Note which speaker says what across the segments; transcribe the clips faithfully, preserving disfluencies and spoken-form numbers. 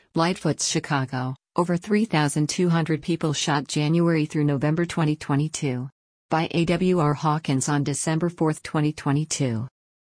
Speaker 1: Lightfoot's Chicago, over three thousand two hundred people shot January through November twenty twenty-two. By A W R Hawkins on December fourth, twenty twenty-two.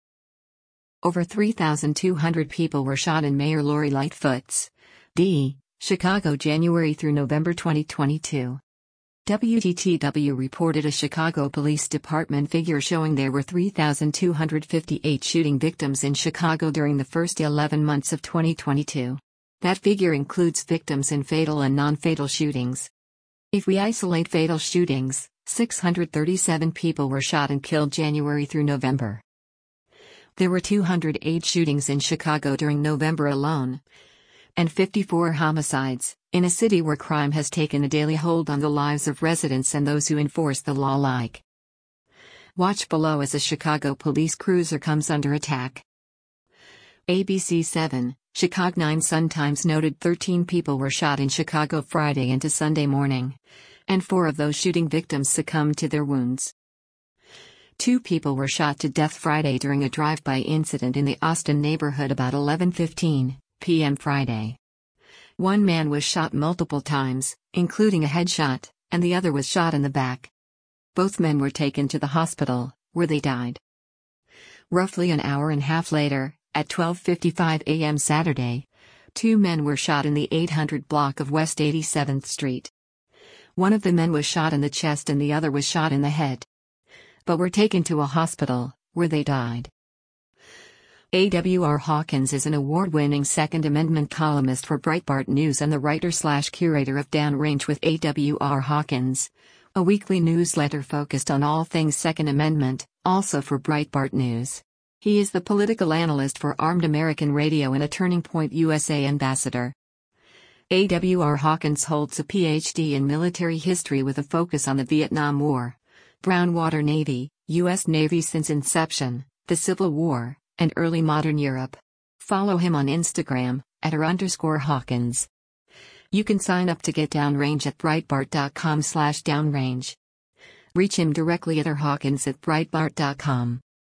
Speaker 1: Over three thousand two hundred people were shot in Mayor Lori Lightfoot's D. Chicago January through November twenty twenty-two. W T T W reported a Chicago Police Department figure showing there were three thousand two hundred fifty-eight shooting victims in Chicago during the first eleven months of twenty twenty-two. That figure includes victims in fatal and non-fatal shootings. If we isolate fatal shootings, six hundred thirty-seven people were shot and killed January through November. There were two hundred eight shootings in Chicago during November alone, and fifty-four homicides, in a city where crime has taken a daily hold on the lives of residents and those who enforce the law like. Watch below as a Chicago police cruiser comes under attack. A B C seven, Chicago nine Sun-Times noted thirteen people were shot in Chicago Friday into Sunday morning, and four of those shooting victims succumbed to their wounds. Two people were shot to death Friday during a drive-by incident in the Austin neighborhood about eleven fifteen p m Friday. One man was shot multiple times, including a headshot, and the other was shot in the back. Both men were taken to the hospital, where they died. Roughly an hour and a half later, at twelve fifty-five a m Saturday, two men were shot in the eight hundred block of West eighty-seventh Street. One of the men was shot in the chest and the other was shot in the head, but were taken to a hospital, where they died. A W R Hawkins is an award-winning Second Amendment columnist for Breitbart News and the writer-slash-curator of Downrange with A W R Hawkins, a weekly newsletter focused on all things Second Amendment, also for Breitbart News. He is the political analyst for Armed American Radio and a Turning Point U S A ambassador. A W R Hawkins holds a P H D in military history with a focus on the Vietnam War, Brownwater Navy, U S Navy since inception, the Civil War, and early modern Europe. Follow him on Instagram, at r underscore Hawkins. You can sign up to get Downrange at breitbart dot com slash downrange. Reach him directly at r hawkins at breitbart dot com.